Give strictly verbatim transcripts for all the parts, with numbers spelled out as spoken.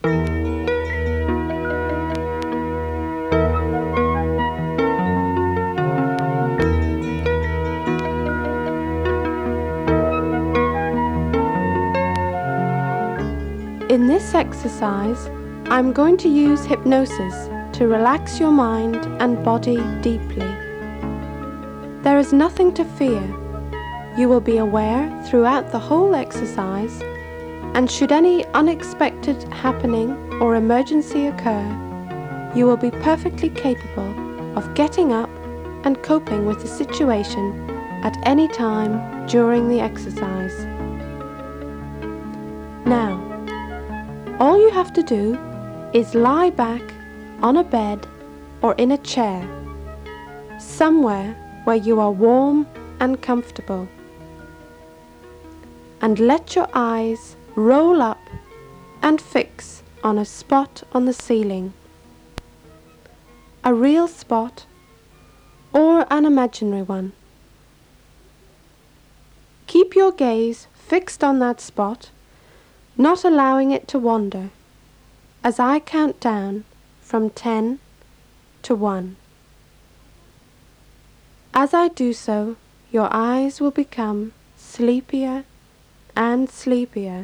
In this exercise, I'm going to use hypnosis to relax your mind and body deeply. There is nothing to fear. You will be aware throughout the whole exercise, and should any unexpected happening or emergency occur, you will be perfectly capable of getting up and coping with the situation at any time during the exercise. Now, all you have to do is lie back on a bed or in a chair, somewhere where you are warm and comfortable, and let your eyes roll up and fix on a spot on the ceiling, a real spot or an imaginary one. Keep your gaze fixed on that spot, not allowing it to wander, as I count down from ten to one. As I do so, your eyes will become sleepier and sleepier,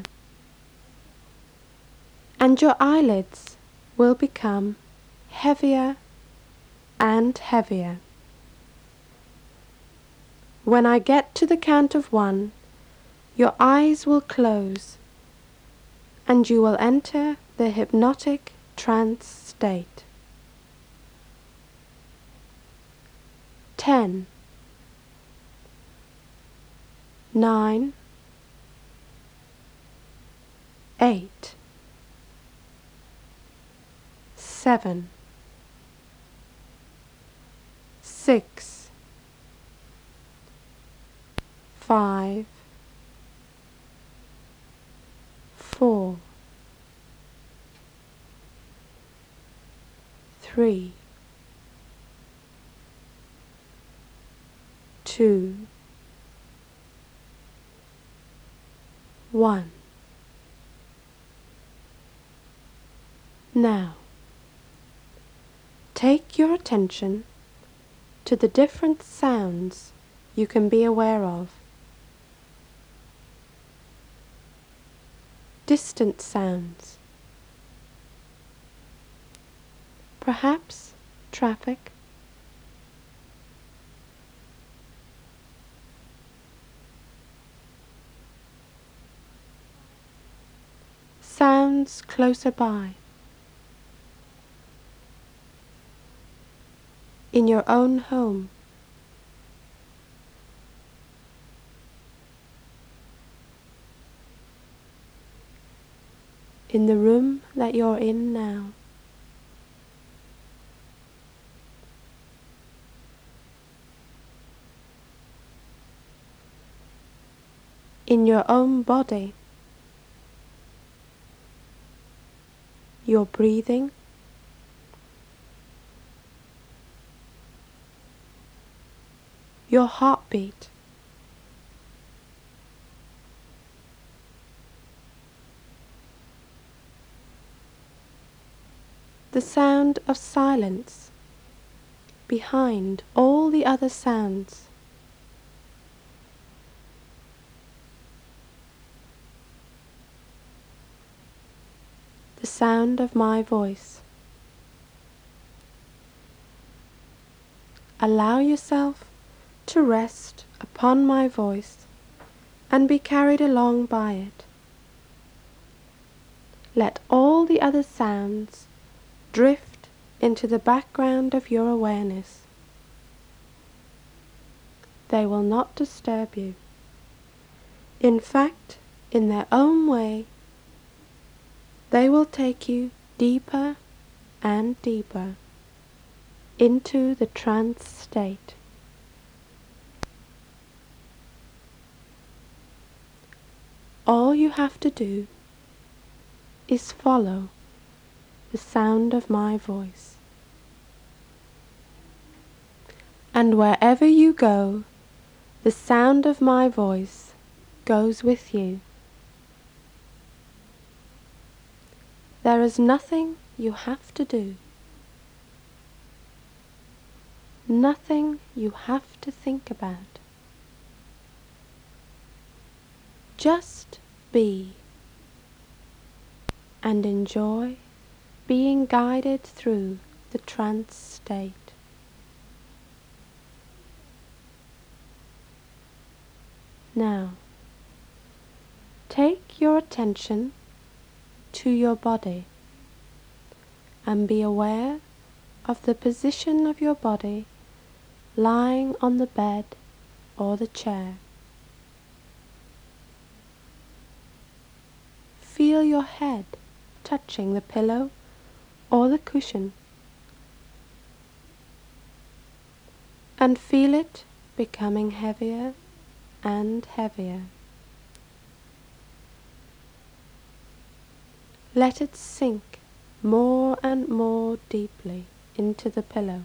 and your eyelids will become heavier and heavier. When I get to the count of one, your eyes will close, and you will enter the hypnotic trance state. Ten, nine, eight, seven, six, five, four, three, two, one. Now, take your attention to the different sounds you can be aware of. Distant sounds, perhaps traffic, sounds closer by, in your own home, in the room that you're in now. In your own body, your breathing, your heartbeat, the sound of silence behind all the other sounds. The sound of my voice. Allow yourself to rest upon my voice and be carried along by it. Let all the other sounds drift into the background of your awareness. They will not disturb you. In fact, in their own way, they will take you deeper and deeper into the trance state. All you have to do is follow the sound of my voice. And wherever you go, the sound of my voice goes with you. There is nothing you have to do, nothing you have to think about. Just be and enjoy being guided through the trance state. Now, take your attention to your body and be aware of the position of your body lying on the bed or the chair. Feel your head touching the pillow or the cushion, and feel it becoming heavier and heavier. Let it sink more and more deeply into the pillow.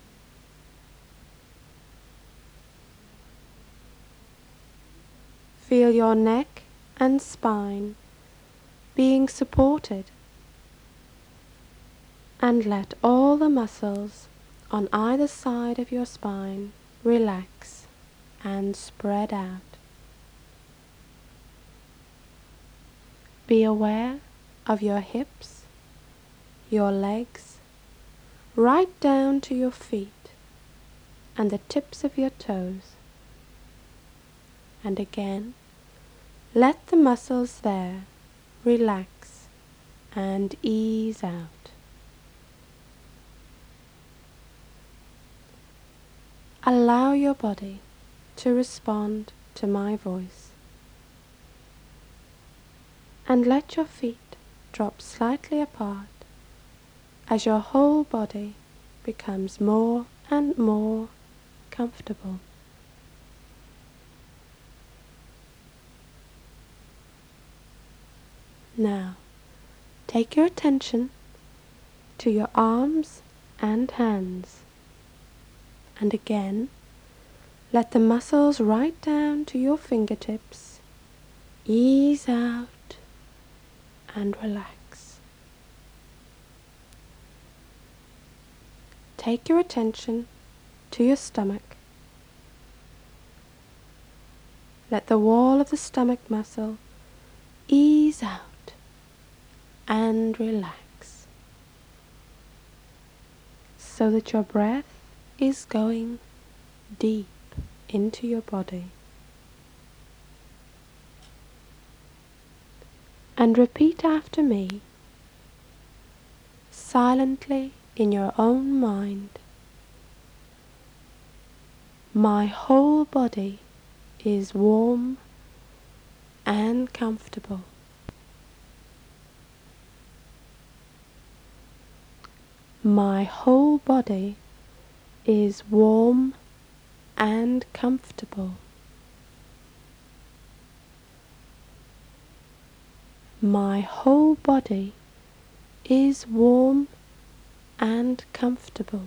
Feel your neck and spine being supported, and let all the muscles on either side of your spine relax and spread out. Be aware of your hips, your legs, right down to your feet and the tips of your toes. And again, let the muscles there relax and ease out. Allow your body to respond to my voice, and let your feet drop slightly apart as your whole body becomes more and more comfortable. Now, take your attention to your arms and hands, and again, let the muscles right down to your fingertips ease out and relax. Take your attention to your stomach. Let the wall of the stomach muscle ease out and relax, so that your breath is going deep into your body. And repeat after me, silently in your own mind. My whole body is warm and comfortable. My whole body is warm and comfortable. My whole body is warm and comfortable.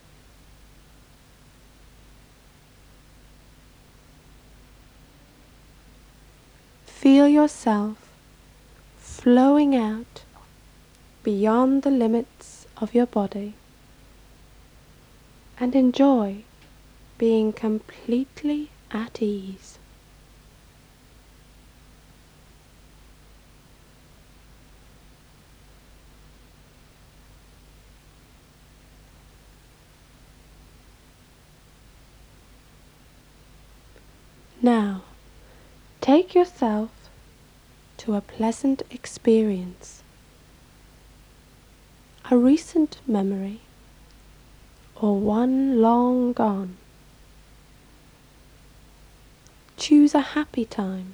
Feel yourself flowing out beyond the limits of your body, and enjoy being completely at ease. Now, take yourself to a pleasant experience, a recent memory, or one long gone. Choose a happy time,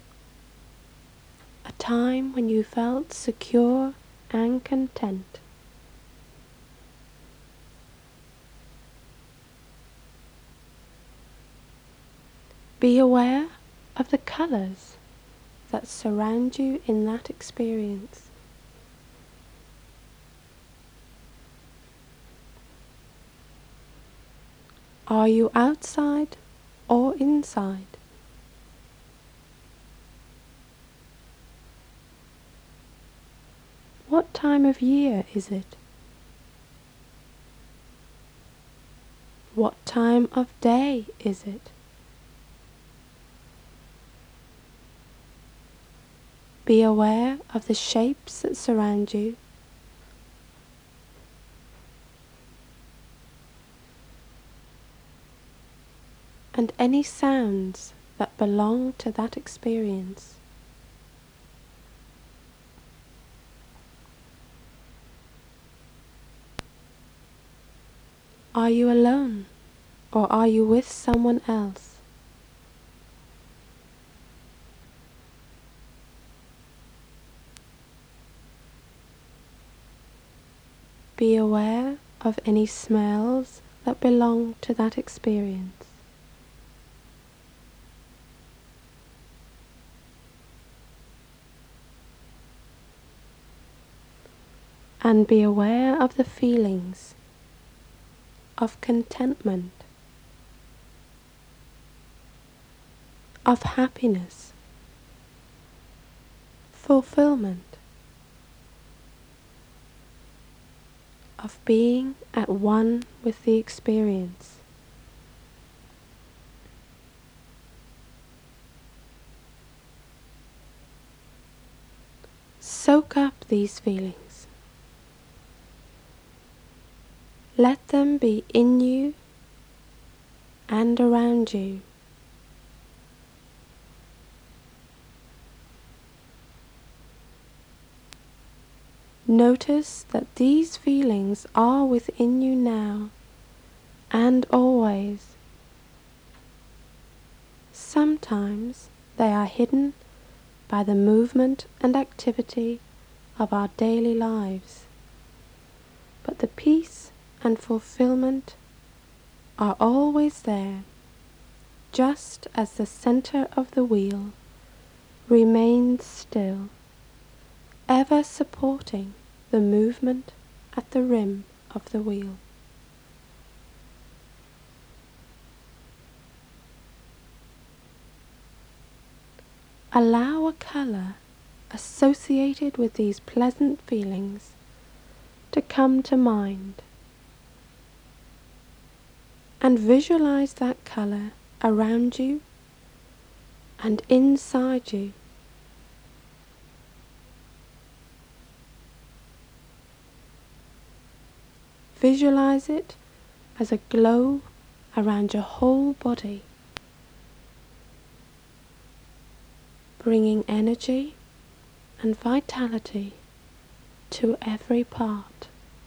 a time when you felt secure and content. Be aware of the colors that surround you in that experience. Are you outside or inside? What time of year is it? What time of day is it? Be aware of the shapes that surround you. And any sounds that belong to that experience. Are you alone, or are you with someone else? Be aware of any smells that belong to that experience. And be aware of the feelings of contentment, of happiness, fulfillment, of being at one with the experience. Soak up these feelings. Let them be in you and around you. Notice that these feelings are within you now and always. Sometimes they are hidden by the movement and activity of our daily lives, but the peace and fulfillment are always there, just as the center of the wheel remains still, ever supporting the movement at the rim of the wheel. Allow a color associated with these pleasant feelings to come to mind, and visualize that color around you and inside you. Visualize it as a glow around your whole body, bringing energy and vitality to every part.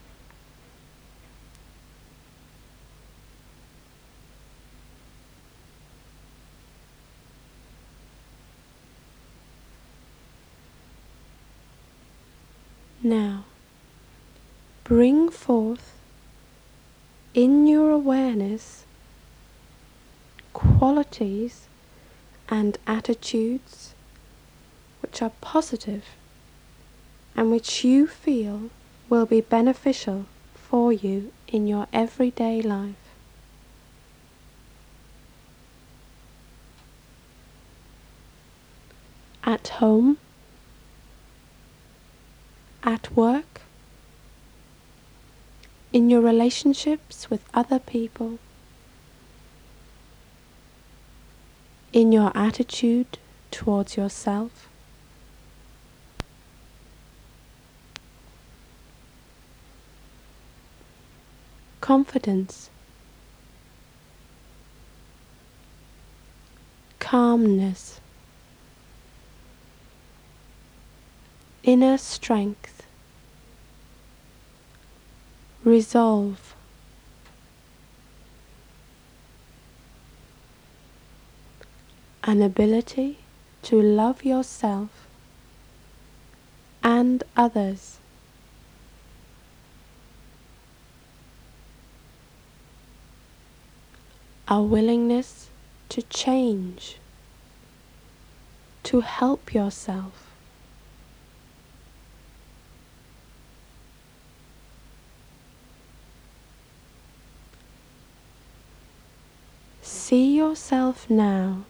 Now, bring forth in your awareness qualities and attitudes which are positive and which you feel will be beneficial for you in your everyday life. At home, at work, in your relationships with other people, in your attitude towards yourself. Confidence, calmness, inner strength, resolve, an ability to love yourself and others. A willingness to change, to help yourself. See yourself now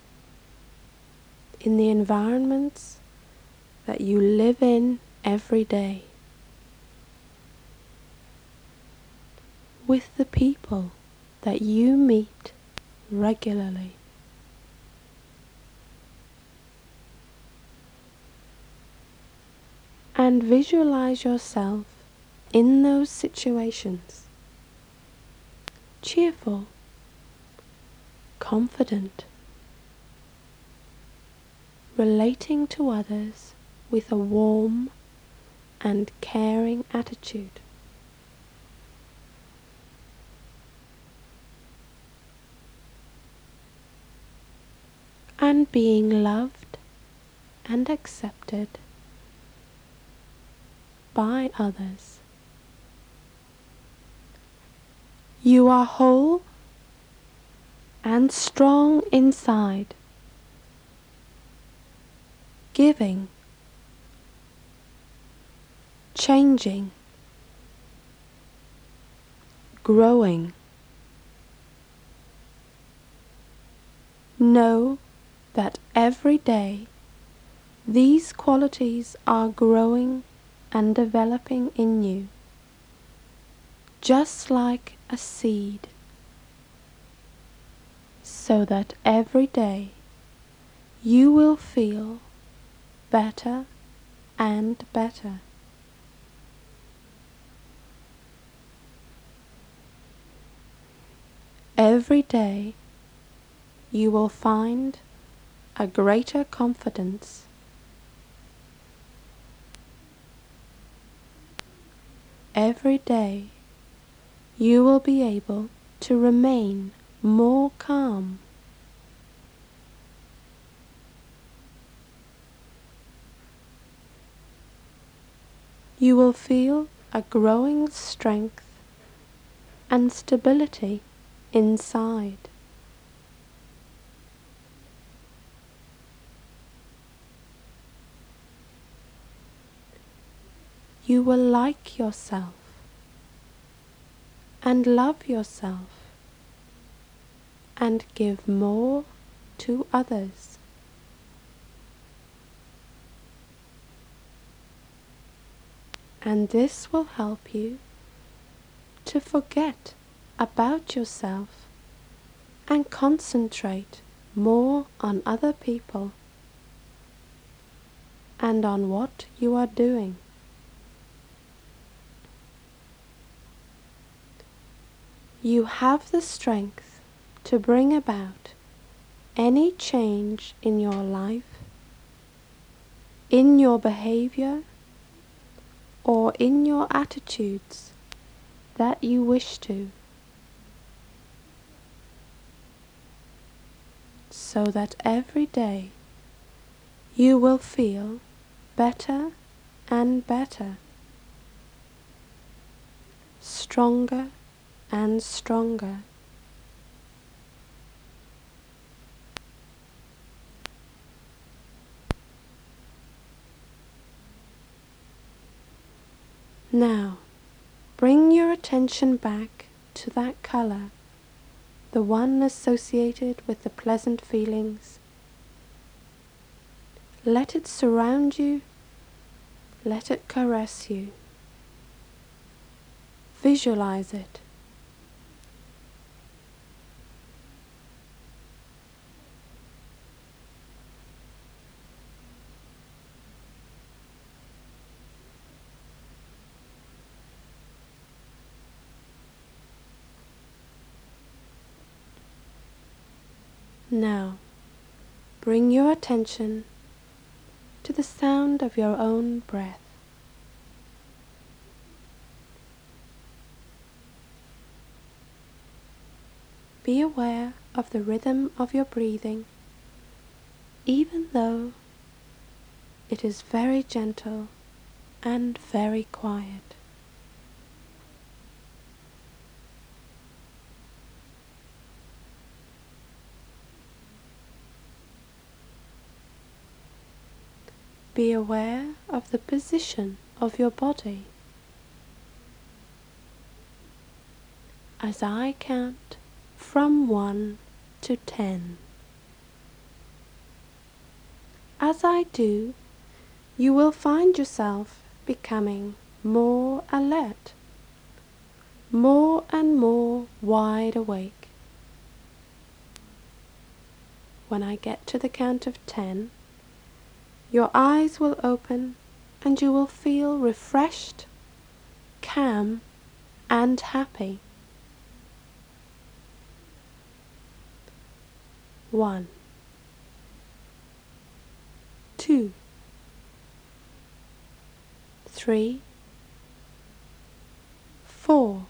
in the environments that you live in every day. with the people that you meet regularly. And visualize yourself in those situations, cheerful, confident, relating to others with a warm and caring attitude. And being loved and accepted by others. You are whole and strong inside, giving, changing, growing. Know that every day these qualities are growing and developing in you, just like a seed, so that every day you will feel better and better. Every day you will find a greater confidence. Every day you will be able to remain more calm. You will feel a growing strength and stability inside. You will like yourself and love yourself and give more to others. And this will help you to forget about yourself and concentrate more on other people and on what you are doing. You have the strength to bring about any change in your life, in your behavior, or in your attitudes that you wish to, so that every day you will feel better and better, stronger and stronger. Now, bring your attention back to that color, the one associated with the pleasant feelings. Let it surround you, let it caress you. Visualize it. Now, bring your attention to the sound of your own breath. Be aware of the rhythm of your breathing, even though it is very gentle and very quiet. Be aware of the position of your body. As I count from one to ten. As I do, you will find yourself becoming more alert, more and more wide awake. When I get to the count of ten, your eyes will open and you will feel refreshed, calm, and happy. One, two, three, four,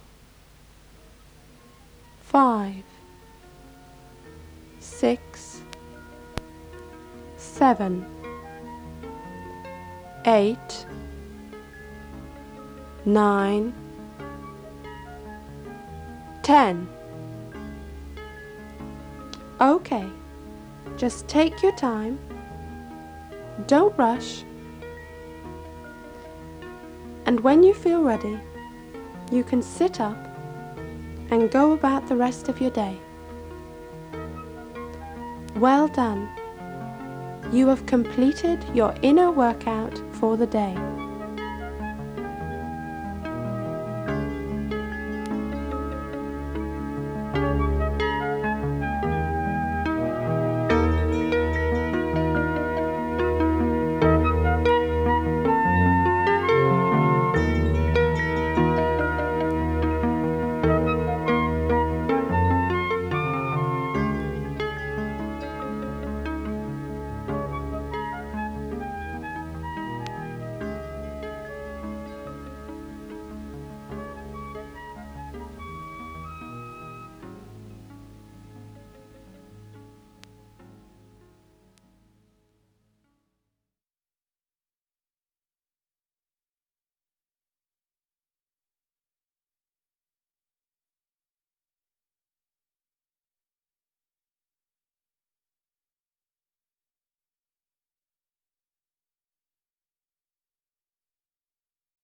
five, six, seven, eight, nine, ten. Okay, just take your time. Don't rush. And when you feel ready, you can sit up and go about the rest of your day. Well done. You have completed your inner workout for the day.